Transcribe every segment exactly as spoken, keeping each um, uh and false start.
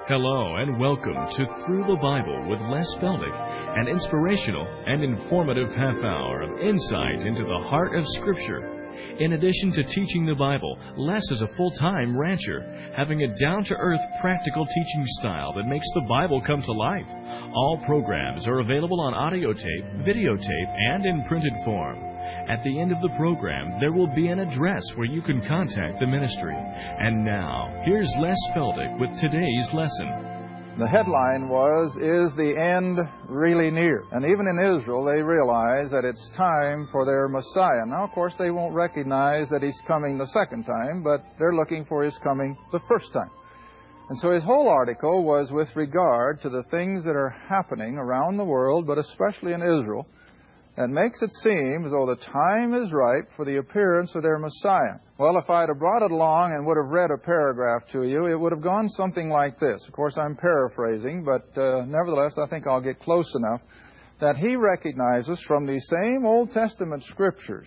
Hello and welcome to Through the Bible with Les Feldick, an inspirational and informative half hour of insight into the heart of Scripture. In addition to teaching the Bible, Les is a full-time rancher, having a down-to-earth, practical teaching style that makes the Bible come to life. All programs are available on audio tape, videotape, and in printed form. At the end of the program, there will be an address where you can contact the ministry. And now, here's Les Feldick with today's lesson. The headline was, "Is the end really near?" And even in Israel, they realize that it's time for their Messiah. Now, of course, they won't recognize that He's coming the second time, but they're looking for His coming the first time. And so his whole article was with regard to the things that are happening around the world, but especially in Israel, that makes it seem as though the time is ripe for the appearance of their Messiah. Well, if I'd have brought it along and would have read a paragraph to you, it would have gone something like this. Of course, I'm paraphrasing, but uh, nevertheless, I think I'll get close enough that he recognizes from these same Old Testament Scriptures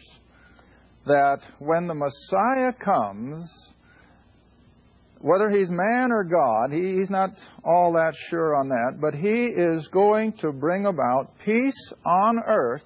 that when the Messiah comes, whether He's man or God, he, he's not all that sure on that, but He is going to bring about peace on earth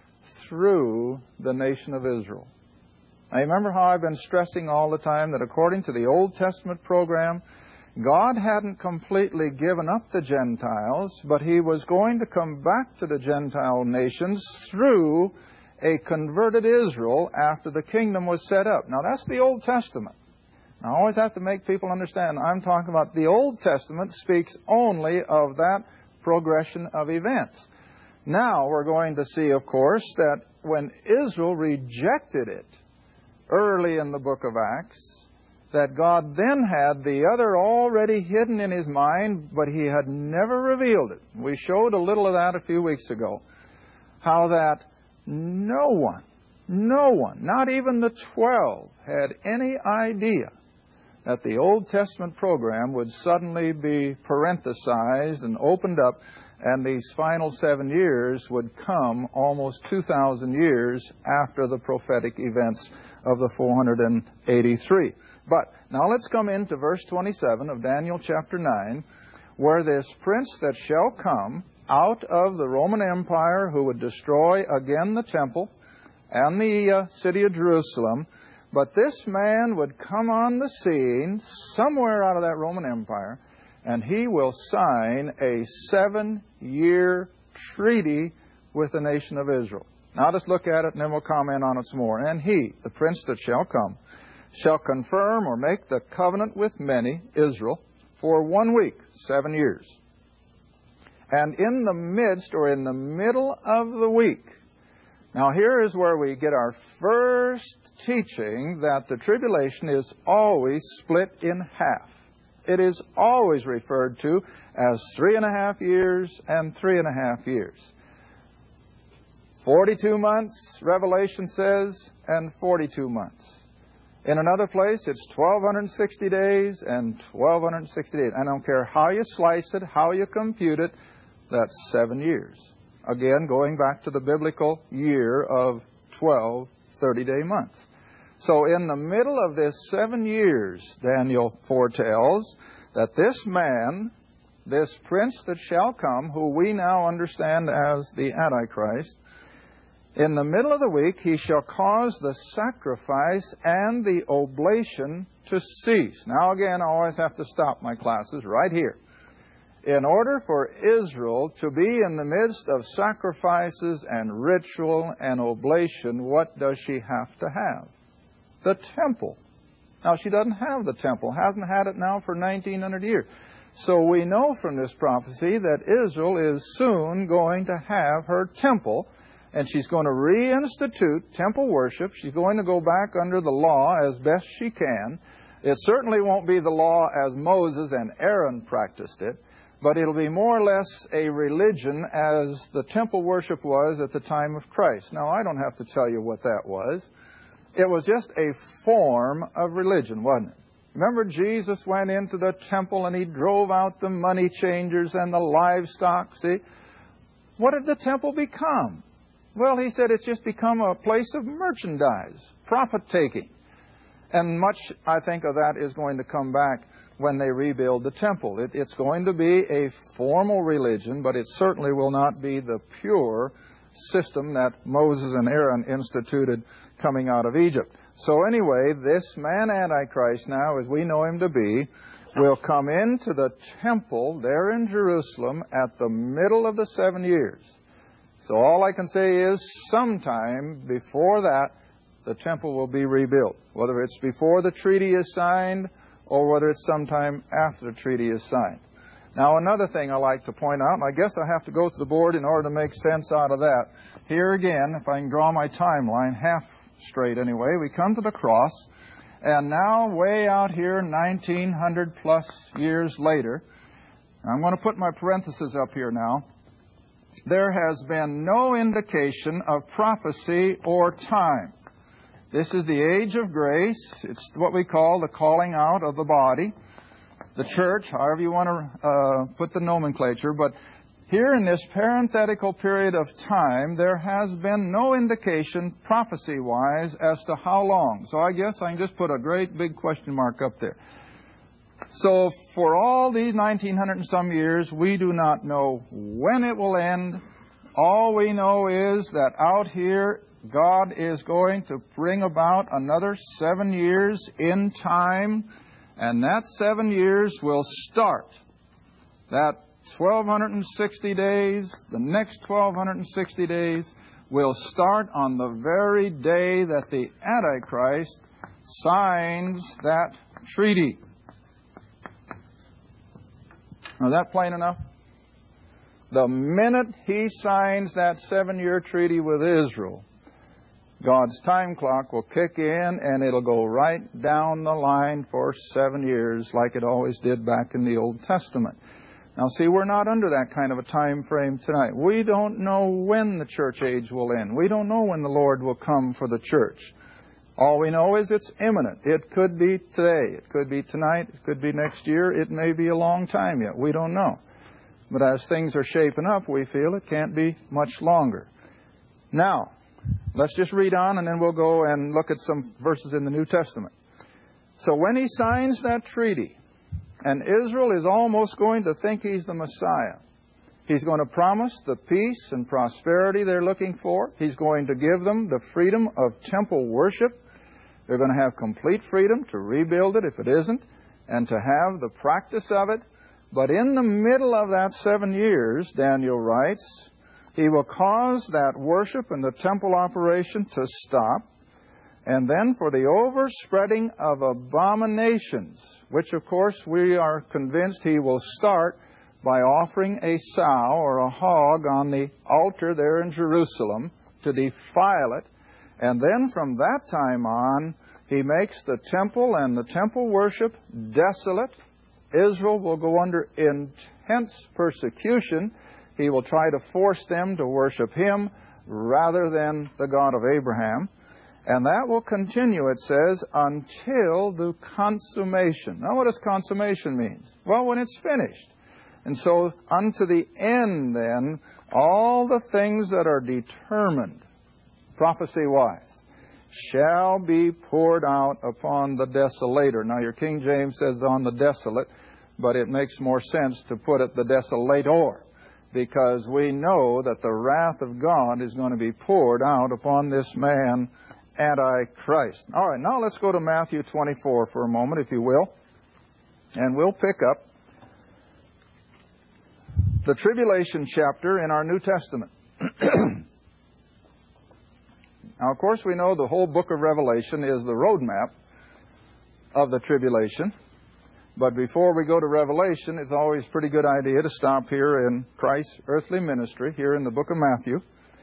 through the nation of Israel. Now, you remember how I've been stressing all the time that according to the Old Testament program, God hadn't completely given up the Gentiles, but He was going to come back to the Gentile nations through a converted Israel after the kingdom was set up. Now, that's the Old Testament. Now, I always have to make people understand I'm talking about the Old Testament speaks only of that progression of events. Now we're going to see, of course, that when Israel rejected it early in the book of Acts, that God then had the other already hidden in His mind, but He had never revealed it. We showed a little of that a few weeks ago, how that no one, no one, not even the twelve, had any idea that the Old Testament program would suddenly be parenthesized and opened up, and these final seven years would come almost two thousand years after the prophetic events of the four hundred eighty-three. But now let's come into verse twenty-seven of Daniel chapter nine, where this prince that shall come out of the Roman Empire, who would destroy again the temple and the uh, city of Jerusalem, but this man would come on the scene somewhere out of that Roman Empire, and he will sign a seven-year treaty with the nation of Israel. Now let's look at it and then we'll comment on it some more. And he, the prince that shall come, shall confirm or make the covenant with many, Israel, for one week, seven years. And in the midst or in the middle of the week, now here is where we get our first teaching that the tribulation is always split in half. It is always referred to as three and a half years and three and a half years. Forty-two months, Revelation says, and forty-two months. In another place, it's twelve sixty days and twelve sixty days. I don't care how you slice it, how you compute it, that's seven years. Again, going back to the biblical year of twelve thirty-day months. So in the middle of this seven years, Daniel foretells that this man, this prince that shall come, who we now understand as the Antichrist, in the middle of the week he shall cause the sacrifice and the oblation to cease. Now again, I always have to stop my classes right here. In order for Israel to be in the midst of sacrifices and ritual and oblation, what does she have to have? The temple. Now, she doesn't have the temple, hasn't had it now for nineteen hundred years. So we know from this prophecy that Israel is soon going to have her temple, and she's going to reinstitute temple worship. She's going to go back under the law as best she can. It certainly won't be the law as Moses and Aaron practiced it, but it'll be more or less a religion as the temple worship was at the time of Christ. Now, I don't have to tell you what that was. It was just a form of religion, wasn't it? Remember, Jesus went into the temple and He drove out the money changers and the livestock, see? What did the temple become? Well, He said it's just become a place of merchandise, profit-taking. And much, I think, of that is going to come back when they rebuild the temple. It, it's going to be a formal religion, but it certainly will not be the pure system that Moses and Aaron instituted coming out of Egypt. So anyway, this man Antichrist now, as we know him to be, will come into the temple there in Jerusalem at the middle of the seven years. So all I can say is sometime before that, the temple will be rebuilt. Whether it's before the treaty is signed or whether it's sometime after the treaty is signed. Now another thing I like to point out, and I guess I have to go to the board in order to make sense out of that. Here again, if I can draw my timeline half straight anyway, we come to the cross, and now way out here nineteen hundred plus years later, I'm going to put my parentheses up here now, there has been no indication of prophecy or time. This is the age of grace. It's what we call the calling out of the body, the church, however you want to uh, put the nomenclature. But here in this parenthetical period of time, there has been no indication prophecy-wise as to how long. So I guess I can just put a great big question mark up there. So for all these nineteen hundred and some years, we do not know when it will end. All we know is that out here, God is going to bring about another seven years in time, and that seven years will start. That twelve sixty days, the next twelve sixty days, will start on the very day that the Antichrist signs that treaty. Now, is that plain enough? The minute he signs that seven-year treaty with Israel, God's time clock will kick in, and it'll go right down the line for seven years like it always did back in the Old Testament. Now, see, we're not under that kind of a time frame tonight. We don't know when the church age will end. We don't know when the Lord will come for the church. All we know is it's imminent. It could be today. It could be tonight. It could be next year. It may be a long time yet. We don't know. But as things are shaping up, we feel it can't be much longer. Now, let's just read on, and then we'll go and look at some verses in the New Testament. So when he signs that treaty, and Israel is almost going to think he's the Messiah, he's going to promise the peace and prosperity they're looking for. He's going to give them the freedom of temple worship. They're going to have complete freedom to rebuild it if it isn't, and to have the practice of it. But in the middle of that seven years, Daniel writes, he will cause that worship and the temple operation to stop, and then for the overspreading of abominations, which of course we are convinced he will start by offering a sow or a hog on the altar there in Jerusalem to defile it. And then from that time on, he makes the temple and the temple worship desolate. Israel will go under intense persecution. He will try to force them to worship him rather than the God of Abraham. And that will continue, it says, until the consummation. Now, what does consummation mean? Well, when it's finished. And so, unto the end, then, all the things that are determined, prophecy-wise, shall be poured out upon the desolator. Now, your King James says on the desolate, but it makes more sense to put it the desolator, because we know that the wrath of God is going to be poured out upon this man, Antichrist. All right, now let's go to Matthew twenty-four for a moment, if you will, and we'll pick up the tribulation chapter in our New Testament. Now, of course, we know the whole book of Revelation is the roadmap of the tribulation. But before we go to Revelation, it's always a pretty good idea to stop here in Christ's earthly ministry, here in the book of Matthew.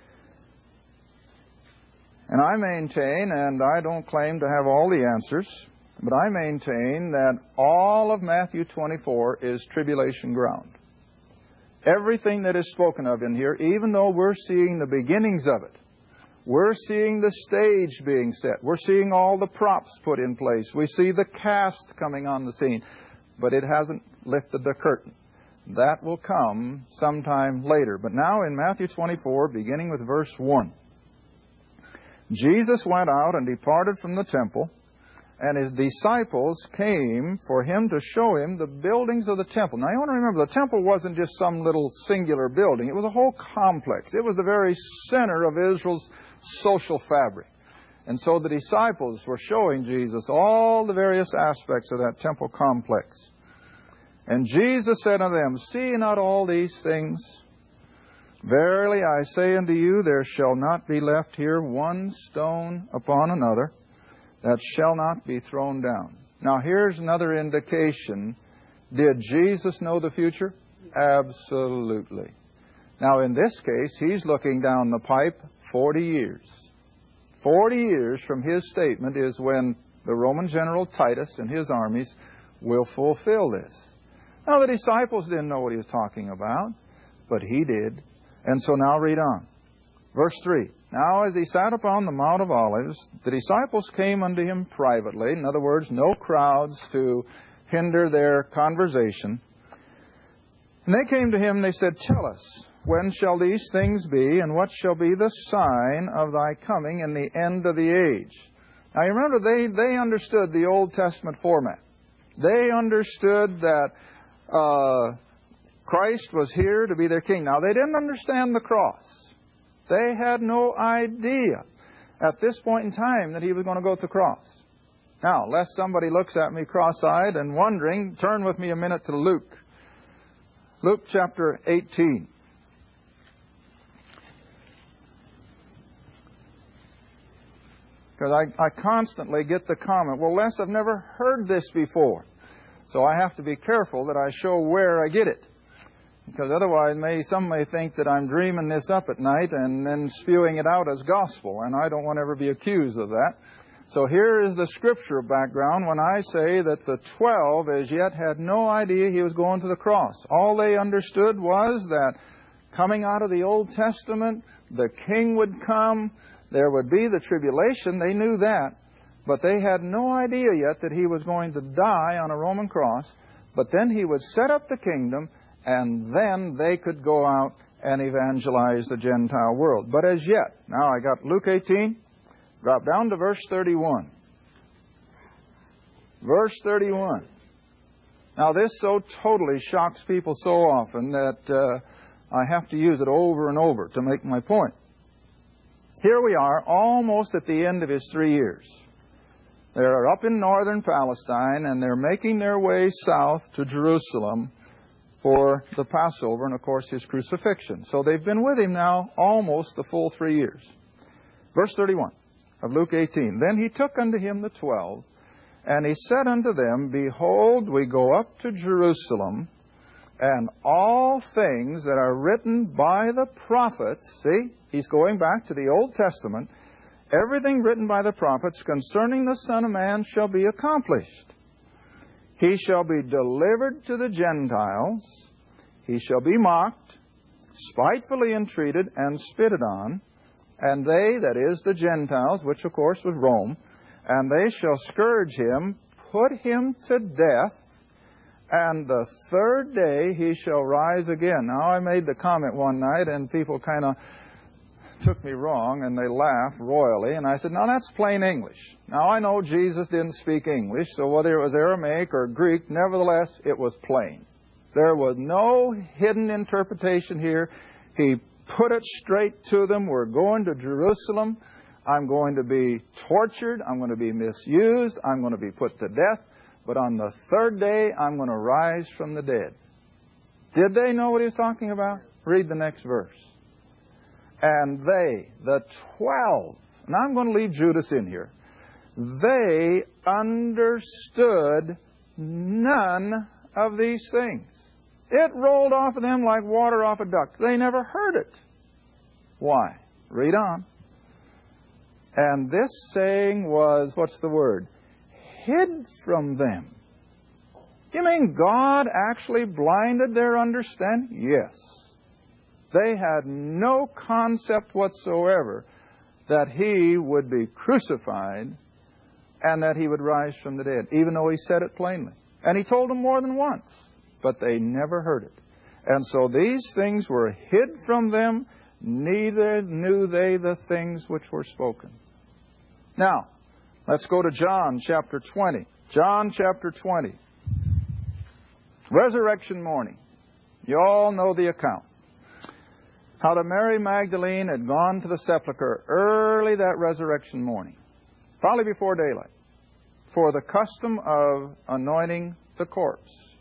And I maintain, and I don't claim to have all the answers, but I maintain that all of Matthew twenty-four is tribulation ground. Everything that is spoken of in here, even though we're seeing the beginnings of it, we're seeing the stage being set, we're seeing all the props put in place, we see the cast coming on the scene, but it hasn't lifted the curtain. That will come sometime later. But now in Matthew twenty-four, beginning with verse one, Jesus went out and departed from the temple, and his disciples came for him to show him the buildings of the temple. Now, you want to remember, the temple wasn't just some little singular building. It was a whole complex. It was the very center of Israel's social fabric. And so the disciples were showing Jesus all the various aspects of that temple complex. And Jesus said unto them, See not all these things? Verily I say unto you, there shall not be left here one stone upon another that shall not be thrown down. Now here's another indication. Did Jesus know the future? Absolutely. Now in this case, he's looking down the pipe forty years. Forty years from his statement is when the Roman general Titus and his armies will fulfill this. Now the disciples didn't know what he was talking about, but he did. And so now read on. Verse three. Now as he sat upon the Mount of Olives, the disciples came unto him privately. In other words, no crowds to hinder their conversation. And they came to him and they said, Tell us, when shall these things be, and what shall be the sign of thy coming and the end of the age? Now you remember, they, they understood the Old Testament format. They understood that uh, Christ was here to be their king. Now they didn't understand the cross. They had no idea at this point in time that he was going to go to the cross. Now, lest somebody looks at me cross-eyed and wondering, turn with me a minute to Luke. Luke chapter eighteen. Because I, I constantly get the comment, well, Les, I've never heard this before. So I have to be careful that I show where I get it. Because otherwise, may some may think that I'm dreaming this up at night and then spewing it out as gospel, and I don't want to ever be accused of that. So here is the scriptural background when I say that the twelve as yet had no idea he was going to the cross. All they understood was that coming out of the Old Testament, the king would come, there would be the tribulation, they knew that, but they had no idea yet that he was going to die on a Roman cross, but then he would set up the kingdom, and then they could go out and evangelize the Gentile world. But as yet, now I got Luke eighteen, drop down to verse thirty-one. Verse thirty-one. Now this so totally shocks people so often that uh, I have to use it over and over to make my point. Here we are, almost at the end of his three years. They're up in northern Palestine, and they're making their way south to Jerusalem for the Passover and, of course, his crucifixion. So they've been with him now almost the full three years. Verse thirty-one of Luke eighteen. Then he took unto him the twelve, and he said unto them, Behold, we go up to Jerusalem, and all things that are written by the prophets, see, he's going back to the Old Testament, everything written by the prophets concerning the Son of Man shall be accomplished. He shall be delivered to the Gentiles. He shall be mocked, spitefully entreated, and spitted on. And they, that is the Gentiles, which of course was Rome, and they shall scourge him, put him to death, and the third day he shall rise again. Now I made the comment one night, and people kind of took me wrong, and they laughed royally, and I said, now that's plain English. Now I know Jesus didn't speak English, so whether it was Aramaic or Greek, nevertheless, it was plain. There was no hidden interpretation here. He put it straight to them. We're going to Jerusalem. I'm going to be tortured. I'm going to be misused. I'm going to be put to death. But on the third day, I'm going to rise from the dead. Did they know what he was talking about? Read the next verse. And they, the twelve, and I'm going to leave Judas in here, they understood none of these things. It rolled off of them like water off a duck. They never heard it. Why? Read on. And this saying was, what's the word? Hid from them. You mean God actually blinded their understanding? Yes. They had no concept whatsoever that he would be crucified and that he would rise from the dead, even though he said it plainly. And he told them more than once, but they never heard it. And so these things were hid from them, neither knew they the things which were spoken. Now, Let's go to John chapter twenty. John chapter twenty. Resurrection morning. You all know the account. How that Mary Magdalene had gone to the sepulchre early that resurrection morning, probably before daylight, for the custom of anointing the corpse.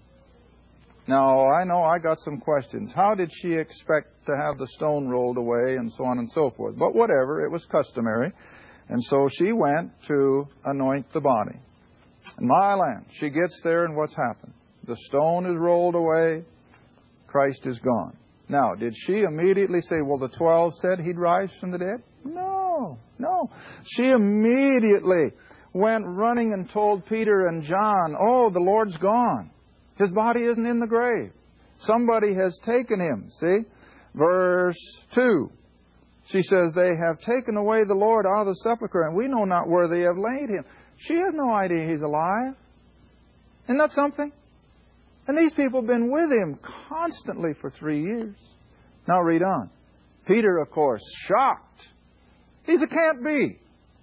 Now, I know I got some questions. How did she expect to have the stone rolled away and so on and so forth? But whatever, it was customary. And so she went to anoint the body. In my land, she gets there and what's happened? The stone is rolled away. Christ is gone. Now, did she immediately say, well, the twelve said he'd rise from the dead? No, no. She immediately went running and told Peter and John, oh, the Lord's gone. His body isn't in the grave. Somebody has taken him, see? Verse two. She says, they have taken away the Lord out of the sepulchre, and we know not where they have laid him. She has no idea he's alive. Isn't that something? And these people have been with him constantly for three years. Now read on. Peter, of course, shocked. He said, can't be.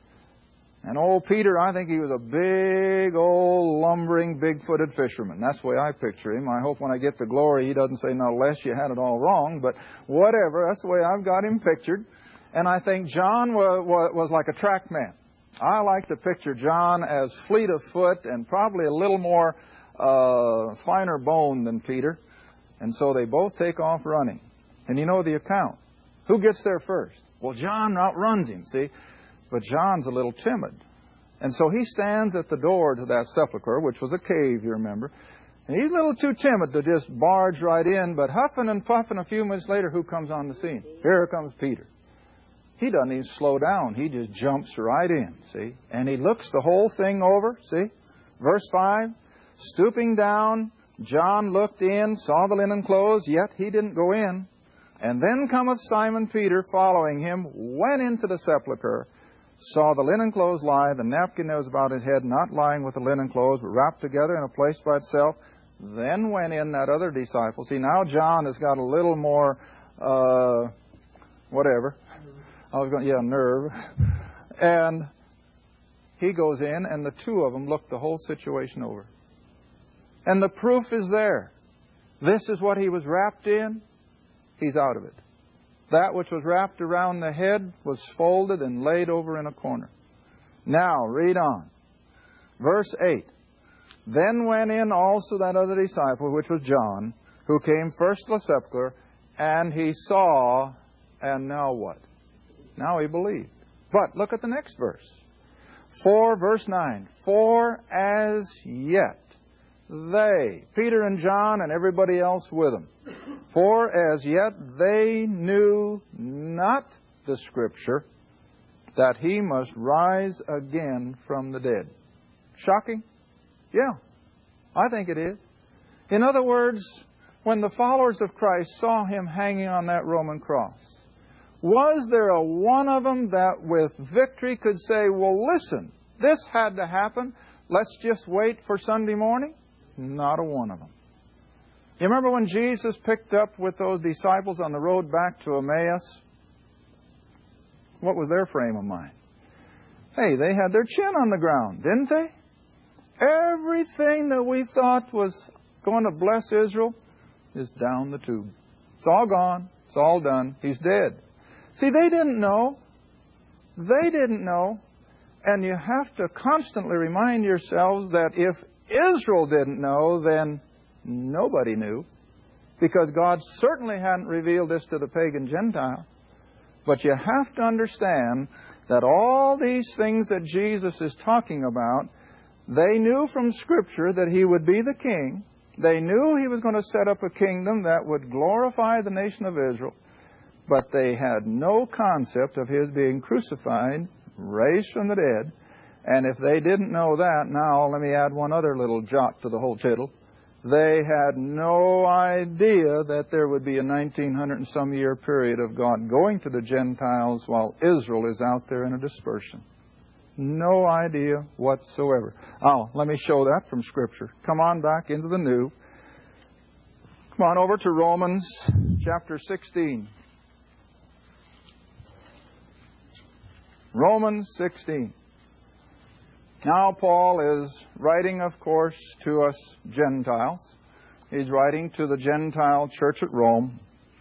And old Peter, I think he was a big, old, lumbering, big-footed fisherman. That's the way I picture him. I hope when I get to glory he doesn't say, no, Les, you had it all wrong. But whatever, that's the way I've got him pictured. And I think John was, was like a track man. I like to picture John as fleet of foot and probably a little more uh, finer bone than Peter. And so they both take off running. And you know the account. Who gets there first? Well, John outruns him, see? But John's a little timid. And so he stands at the door to that sepulchre, which was a cave, you remember. And he's a little too timid to just barge right in, but huffing and puffing a few minutes later, who comes on the scene? Here comes Peter. He doesn't even slow down. He just jumps right in, see? And he looks the whole thing over, see? Verse five, stooping down, John looked in, saw the linen clothes, yet he didn't go in. And then cometh Simon Peter following him, went into the sepulchre, saw the linen clothes lie, the napkin that was about his head, not lying with the linen clothes, but wrapped together in a place by itself. Then went in that other disciple. See, now John has got a little more, uh, whatever. I was going, yeah, nerve. And he goes in, and the two of them look the whole situation over. And the proof is there. This is what he was wrapped in. He's out of it. That which was wrapped around the head was folded and laid over in a corner. Now, read on. Verse eight. Then went in also that other disciple, which was John, who came first to the sepulchre, and he saw, and now what? Now he believed. But look at the next verse. For, verse nine, for as yet they, Peter and John and everybody else with them, for as yet they knew not the Scripture, that he must rise again from the dead. Shocking? Yeah, I think it is. In other words, when the followers of Christ saw him hanging on that Roman cross, was there a one of them that with victory could say, well, listen, this had to happen. Let's just wait for Sunday morning? Not a one of them. You remember when Jesus picked up with those disciples on the road back to Emmaus? What was their frame of mind? Hey, they had their chin on the ground, didn't they? Everything that we thought was going to bless Israel is down the tube. It's all gone. It's all done. He's dead. See, they didn't know. They didn't know. And you have to constantly remind yourselves that if Israel didn't know, then nobody knew, because God certainly hadn't revealed this to the pagan Gentile. But you have to understand that all these things that Jesus is talking about, they knew from Scripture that he would be the king. They knew he was going to set up a kingdom that would glorify the nation of Israel. But they had no concept of his being crucified, raised from the dead. And if they didn't know that, now let me add one other little jot to the whole tittle. They had no idea that there would be a nineteen hundred and some year period of God going to the Gentiles while Israel is out there in a dispersion. No idea whatsoever. Oh, let me show that from Scripture. Come on back into the New. Come on over to Romans chapter sixteen. Romans sixteen. Now Paul is writing, of course, to us Gentiles. He's writing to the Gentile church at Rome.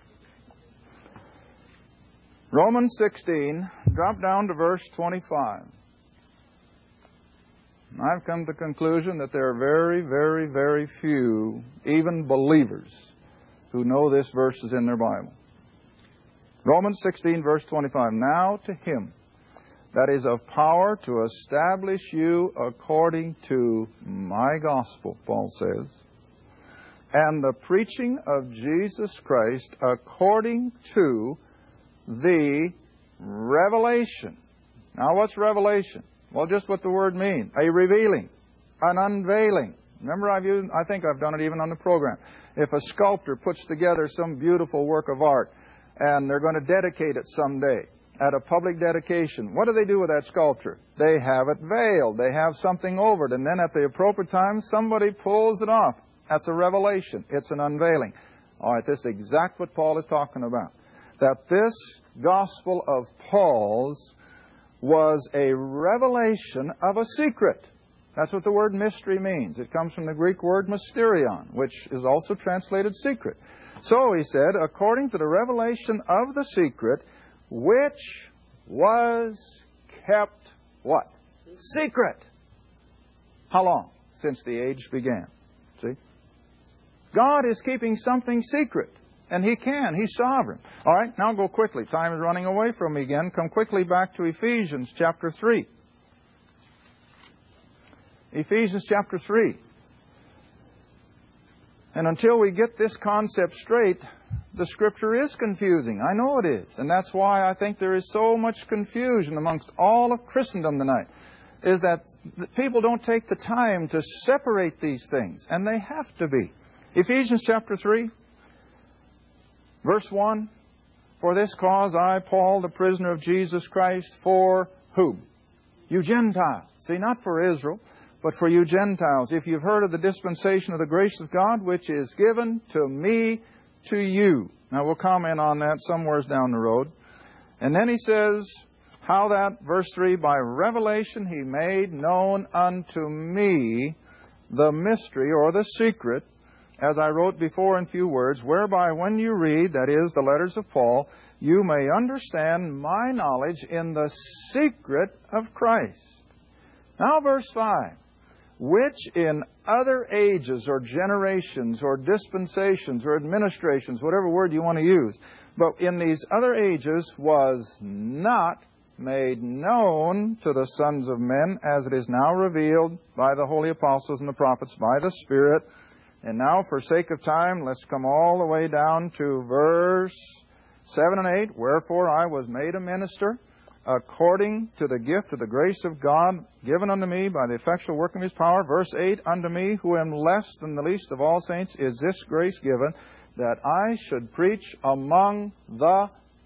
Romans sixteen, drop down to verse twenty-five. I've come to the conclusion that there are very, very, very few, even believers, who know this verse is in their Bible. Romans sixteen, verse twenty-five. Now to Him that is of power to establish you according to my gospel, Paul says, and the preaching of Jesus Christ according to the revelation. Now what's revelation? Well, just what the word means. A revealing, an unveiling. Remember, I've used, I think I've done it even on the program. If a sculptor puts together some beautiful work of art and they're going to dedicate it someday at a public dedication, what do they do with that sculpture? They have it veiled. They have something over it. And then at the appropriate time, somebody pulls it off. That's a revelation. It's an unveiling. All right, this is exactly what Paul is talking about. That this gospel of Paul's was a revelation of a secret. That's what the word mystery means. It comes from the Greek word mysterion, which is also translated secret. So he said, according to the revelation of the secret, which was kept what? Secret. How long? Since the age began. See? God is keeping something secret. And He can. He's sovereign. All right, now go quickly. Time is running away from me again. Come quickly back to Ephesians chapter three. Ephesians chapter three. And until we get this concept straight, the Scripture is confusing. I know it is. And that's why I think there is so much confusion amongst all of Christendom tonight, is that people don't take the time to separate these things. And they have to be. Ephesians chapter three. Verse one, for this cause I, Paul, the prisoner of Jesus Christ, for whom? You Gentiles. See, not for Israel, but for you Gentiles. If you've heard of the dispensation of the grace of God, which is given to me, to you. Now we'll comment on that somewhere down the road. And then he says, how that, verse three, by revelation He made known unto me the mystery or the secret, as I wrote before in few words, whereby when you read, that is, the letters of Paul, you may understand my knowledge in the secret of Christ. Now verse five, which in other ages or generations or dispensations or administrations, whatever word you want to use, but in these other ages was not made known to the sons of men, as it is now revealed by the holy apostles and the prophets by the Spirit. And now, for sake of time, let's come all the way down to verse seven and eight. Wherefore I was made a minister according to the gift of the grace of God given unto me by the effectual working of His power. Verse eight, unto me who am less than the least of all saints is this grace given, that I should preach among the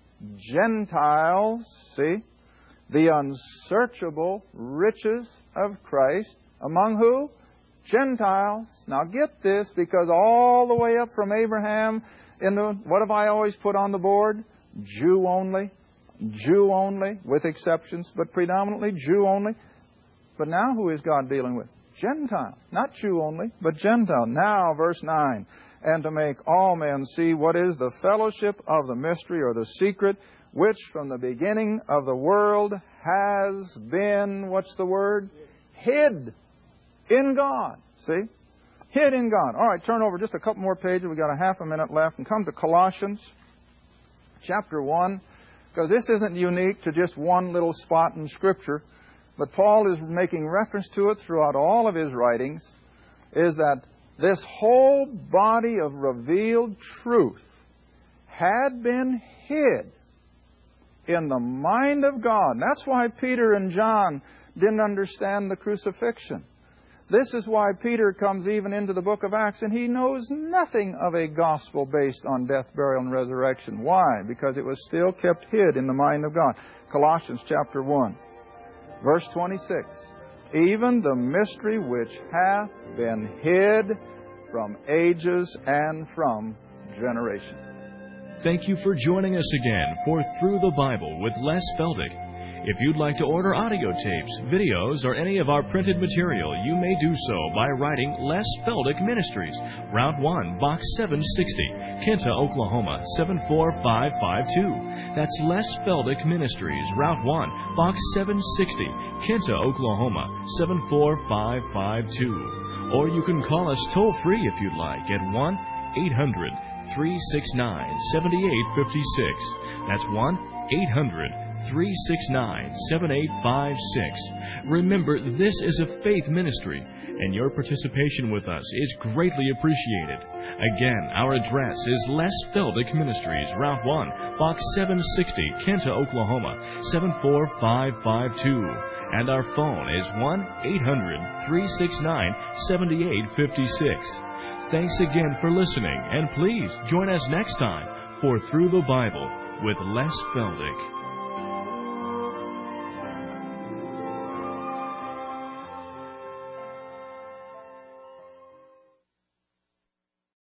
Gentiles, see, the unsearchable riches of Christ. Among who? Gentiles. Now get this, because all the way up from Abraham into, what have I always put on the board? Jew only. Jew only, with exceptions, but predominantly Jew only. But now who is God dealing with? Gentile. Not Jew only, but Gentile. Now, verse nine. And to make all men see what is the fellowship of the mystery or the secret, which from the beginning of the world has been, what's the word? Hid. In God. See? Hid in God. All right, turn over just a couple more pages. We've got a half a minute left. And come to Colossians chapter one. Because this isn't unique to just one little spot in Scripture. But Paul is making reference to it throughout all of his writings. Is that this whole body of revealed truth had been hid in the mind of God. And that's why Peter and John didn't understand the crucifixion. This is why Peter comes even into the book of Acts, and he knows nothing of a gospel based on death, burial, and resurrection. Why? Because it was still kept hid in the mind of God. Colossians chapter one, verse twenty-six. Even the mystery which hath been hid from ages and from generations. Thank you for joining us again for Through the Bible with Les Feldick. If you'd like to order audio tapes, videos, or any of our printed material, you may do so by writing Les Feldick Ministries, Route one, Box seven sixty, Kinta, Oklahoma, seven four five five two. That's Les Feldick Ministries, Route one, Box seven sixty, Kinta, Oklahoma, seven four five five two. Or you can call us toll-free if you'd like at one eight hundred, three six nine, seven eight five six. That's one eight hundred, three six nine, seven eight five six. Remember, this is a faith ministry, and your participation with us is greatly appreciated. Again, our address is Les Feldick Ministries, Route one, Box seven sixty, Kinta, Oklahoma, seven four five five two. And our phone is one eight hundred, three six nine, seven eight five six. Thanks again for listening, and please join us next time for Through the Bible with Les Feldick.